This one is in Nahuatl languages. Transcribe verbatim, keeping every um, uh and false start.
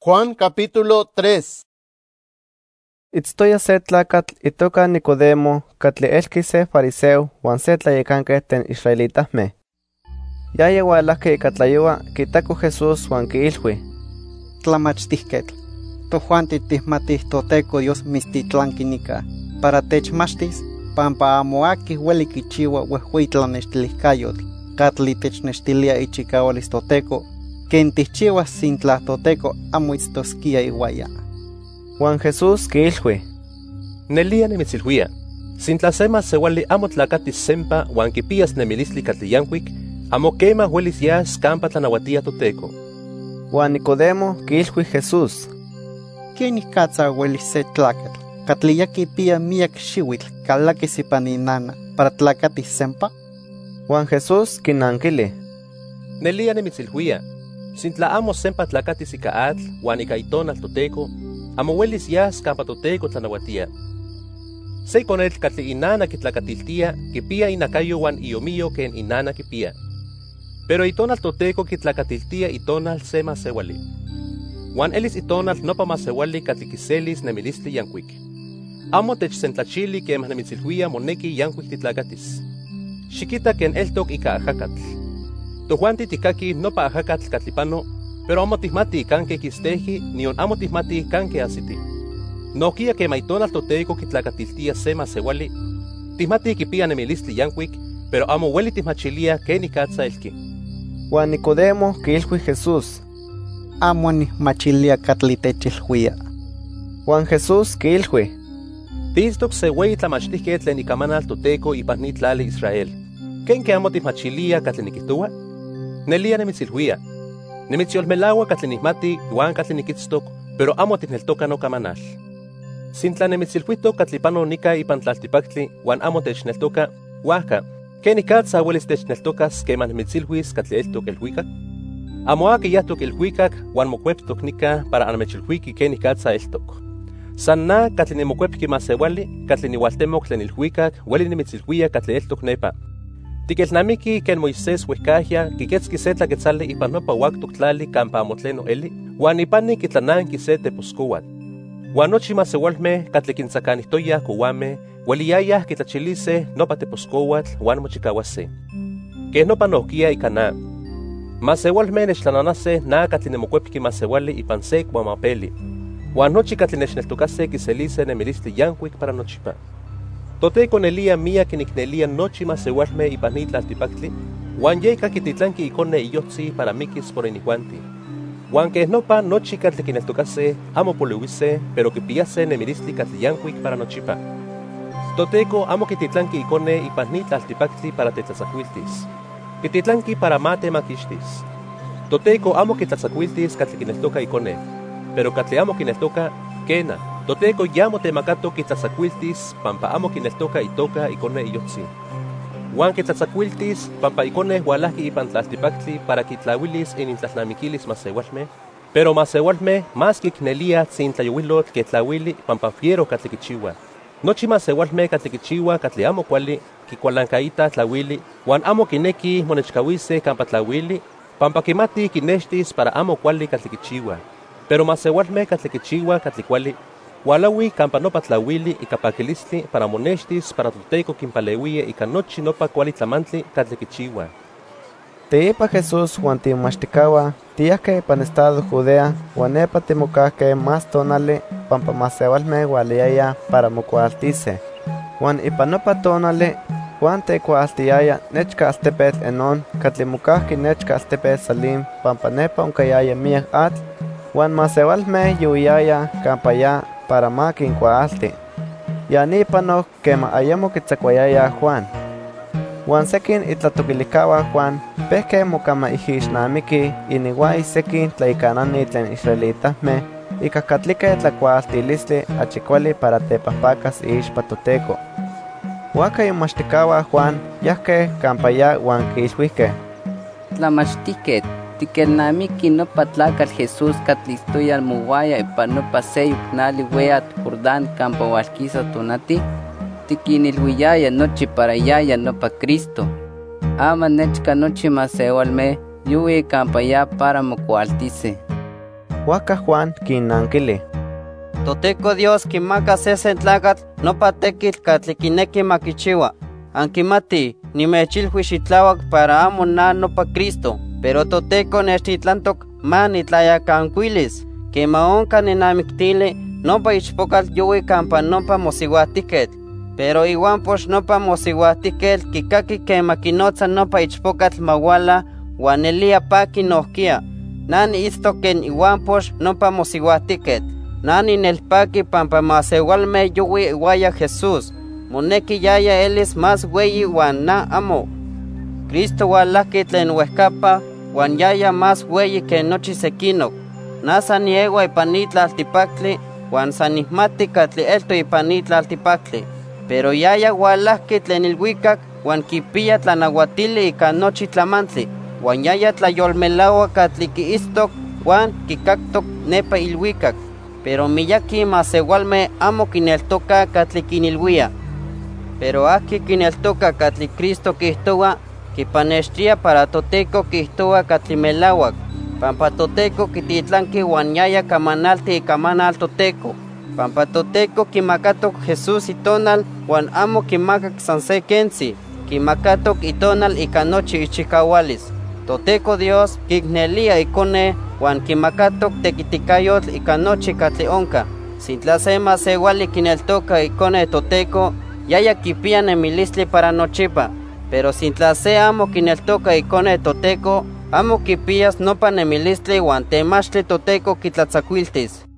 Juan capítulo tres. Itztoya se tlacatl itoka Nicodemo, catli elqui se fariseo, huan se tlayecanque ten israelitahmeh. Yaya ualahque ica tlayoua, quitaco Jesús huan quiilhui: Tlamachtihquetl, tojuan titihmatih toteco Dios mistitlanquinica, para techmachtis, pampa amo aquih ueli quichiua uehuitlanextilihcayotl, catli technextilia ichicaualis toteco, ken tihchiuas sintla toteco amo itztosquia iuaya. Juan Jesús quiilhui: Nelia nimitzilhuia, sintla sema sewali amo tlacatis sempa huan kipias nemilistli catli yancuic, amo quema huelis yas campa tlanauatia toteco. Juan Nicodemo quiilhui Jesús: ¿Quién icatza uelis se tlacatl, catli ya quipia miak xiuitl calaquis ipan inana para tlacatis sempa? Juan Jesús quinanquili: Nelia nimitzilhuia, sintla amo sempa tlacatis ica atl huan ica itonal toteco, amo huelis yas campa toteco tlanauatia. Se iconetl catli inana kitlacatiltia, kipia inacayo huan iomio ken inana kipia. Pero itonal toteco kitlacatiltia itonal sema sewali. Huan elis itonal nopa masewali catli kiselis nemilistli yancuic. Amo techsentlachili quemah nimitzilhuia moneki yancuic titlacatis. Xiquita ken eltoc ica ajacatl. Tojuan titicaqui nopa ajacatl catlipano, pero amo tihmati canque quisteji, nion amo tihmati canque asiti. Noquia que maitonal toteco kitlacatiltia sema sewali, tihmati kipia nemilistli yancuic, pero amo hueli tihmachilia ken icatza elqui. Juan Nicodemo quiilhui Jesús: Amo nihmachilia catli techilhuia. Juan Jesús quiilhui: Tistoc se ueyi tlamachtiqueh tlen icamanal toteco ipan ni tlali Israel. Ken que amo tihmachilia catli niquihtoua? Nelia nimitzilhuia, nimitzolmelaua catli nihmati huan catli niquitztoc, pero amo tihneltoca no camanal. Sintla nimitzilhuitoc catli pano nica ipan tlaltipactli huan amo techneltoca, huaca, ken icatza huelis techneltocas queman nimitzilhuis catli eltoc elhuicac? Amo aqui yahtoc elhuicac huan mocueptoc nica para anmechilhuiqui ken icatza eltoc. San na catli nimocuepqui masewali, catli nihualtemoc tlen ilhuicac, hueli nimitzilhuia catli eltoc nepa. Tiquelnamiqui ken Moisés huehcahya quiquetzqui se tlaquetzali ipan nopa uactoc tlali campa amo tleno eli, huan ipani quitlananqui se teposcouatl. Huan nochi masewalmeh catli quintzacanihtoyah couameh, hueliyayah quitlachilise nopa teposcouatl huan mochicauase. Queh nopa nohquia ica na. Masewalmeh nechtlananase na catli nemocuepqui masewali ipan se cuamapeli. Huan nochi catli nechneltocase quiselise nemilistli yancuic para nochipa. Toteco nelia mia quinicnelia nochi masewalmeh ipan ni tlaltipactli, huan yeca quititlanqui icone iyotzi para miquis por inihuanti. Huan queh nopa nochi catli quineltocase amo poliuise, pero quipiase nemilistli catli yancuic para nochipa. Toteco amo quititlanqui icone ipan ni tlaltipactli para tetlatzacuiltis. Quititlanqui para mate maquixtis. Toteco amo quitlatzacuiltis catli quineltoca icone, pero catli amo quineltoca, quena. Toteco yamo temacato quitlatzacuiltis pampa amo quineltoca itoca icone iyotzi. Huan quitlatzacuiltis pampa icone hualahqui ipan tlaltipactli para quitlauilis inintlalnamiquilis masewalmeh, pero masewalmeh más quicnelia tzintlayouilotl que tlauili pampa fiero catli quichiua. Nochi masewalmeh catli quichiua catli amo cuali, quicualancaita tlauili, huan amo quineki monechcauise campa tlauili, pampa quimati quinextis para amo cuali catli quichiua. Pero masewalmeh catli quichiua catli cuali, hualaui campa nopa tlauili ica paquilistli para monextis para toteco quimpaleuie ica nochi nopa cuali tlamantli catli quichiua. Teipa Jesús huan timachticaua, tiyahque ipan estado Judea, huan nepa timocahque más tonali, pampa masewalmeh hualiaya para mocualtise. Huan ipan nopa tonali, Juan tecualtiaya nechca altepetl Enón, catli mocahqui nechca altepetl Salim, pampa nepa oncayaya miak atl, huan masewalmeh yuiyaya campa ya para ma quincuaalti. Ya nipanoc quema ayamo quitzacuayaya Juan. Huan sequin itlatoquilicahua Juan, pehque mocama ijixnamiqui, iniuai sequin tlaicanani tlen israelitahmeh, ica catlique tlacuaaltilistli achi cuali para tepahpacas ixpa toteco. Huaca imachticahua Juan, yahque campa ya huan quiilhuihque: Tlamachtiquet, tiquelnamiqui nopa tlacal Jesús catli istoya almouaya ipan nopa seyuc nali weat Jordán campa hualquisa tonati, tiquinilhuiyaya nochi para yaya nopa Cristo. Ama nechca nochi masewalmeh yui campa ya para mocualtise. Huaca Juan quinankili: Toteco Dios quimaka sesen tlacatl nopa tekitl katli kineki makichiua. Ankimati, nimechilhui xitlawak para amo na nopa Cristo, pero Toteco nechtitlantok ma nitlayakankuilis, kema onka ninamiktili nopa ichpokal yui kampa nopa mosihuatiketl. Pero iwan pox nopa mosihuatiketl kikaki kema kinotza nopa ichpokatl mawala wan elia paki nohkia. Nani istoken iwan pox nopa mosihuatiketl. Nani nelpaki pampa masewalme yui iwaya Jesús. Moneki yaya elis mas weyi wan na amo. Cristo walaki tlen wehkapa wan yaya mas weyi que nochi sekinok. Na saniewa ipanitla altipakli wan sanihmati katli elto ipanitla altipakli. Pero yaya walaki tlen ilwikak wan kipia tlanahuatili ika nochi tlamantli. Wan yaya tlayolmelawa katli kiistok wan kikaktok nepa ilwikak. Pero miyaki masewalme amo kineltoka katli kinilwia. Pero aki kineltoka katli Cristo kihtowa, kipanextia para Toteco kihtowa katli melawak. Pampa Toteco kititlanki wan yaya kamanalti ikamanal Toteco. Pampa Toteco kimakatok Jesús itonal wan amo kimakak san se kensi. Kimakatok itonal ika nochi ichikawalis. Toteco Dios kiknelia ikone wan kimakatok tekitikayotl ika nochi katli onka. Sintla se masewali kineltoka ikone Toteco, yaya kipia nemilistli para nochipa. Pero sintla se amo kineltoka ikone Toteco, amo kipias nopa nemilistli wan temachtli Toteco kitlatzakuiltis.